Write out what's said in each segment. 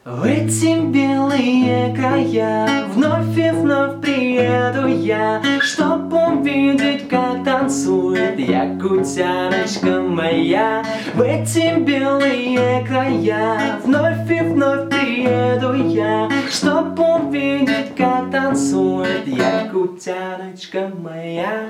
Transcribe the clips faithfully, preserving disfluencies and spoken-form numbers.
В эти белые края вновь и вновь приеду я, чтоб увидеть, как танцует якутяночка моя. В эти белые края вновь и вновь приеду я, чтоб увидеть, как танцует якутяночка моя.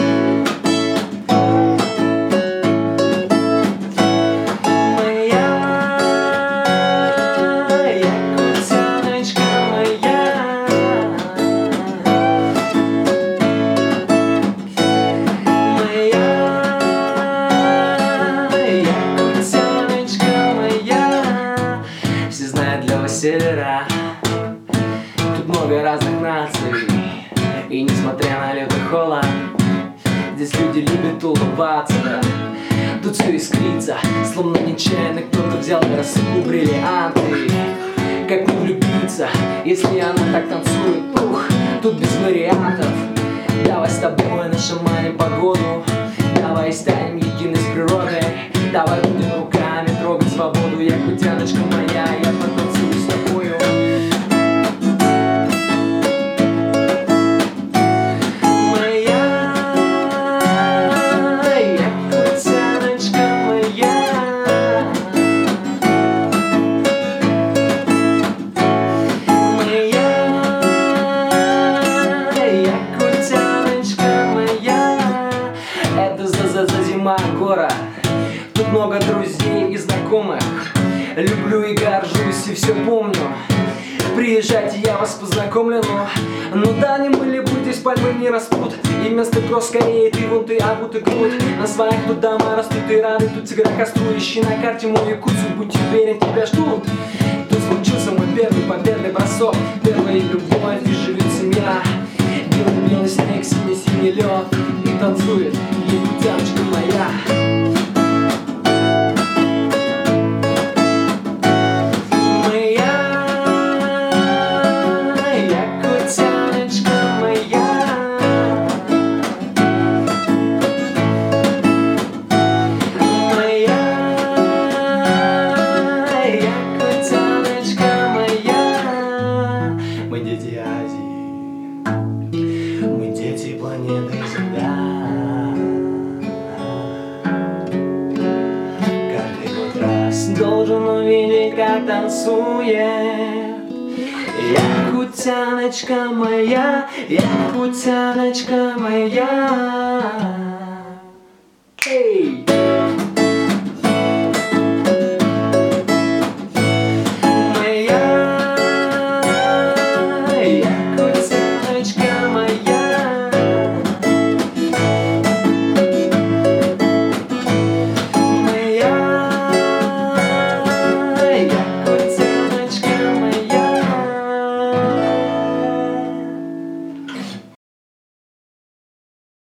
Севера. Тут много разных наций, и несмотря на лютый холод, здесь люди любят улыбаться. Тут все искрится, словно нечаянно кто-то взял на рассыпку бриллианты. Как не влюбиться, если она так танцует? Ух, тут без вариантов. Давай с тобой нашаманим погоду, давай станем единой с природой, давай будем руками трогать свободу. Якутяночка моя, я потанцую с тобою. Моя якутяночка моя. Моя якутяночка моя. Это за-за-за зима гора. Тут много друзей и знакомых. Люблю и горжусь, и все помню. Приезжайте, я вас познакомлю, но ну да, не были бы здесь пальмы не растут. И вместо кросс скорее ты вон ты, а вот и грудь. На своих тут дома растут и рады, тут всегда костру. Ищи на карте мою якутию, будь уверен, тебя ждут. Тут случился мой первый победный бросок, первая любовь, и живет семья. Белый-белый снег, синий-синий лед, и танцует якутяночка моя. Мы дети Азии, мы дети планеты Земля. Каждый год раз должен увидеть, как танцует якутяночка моя, якутяночка моя. Эй!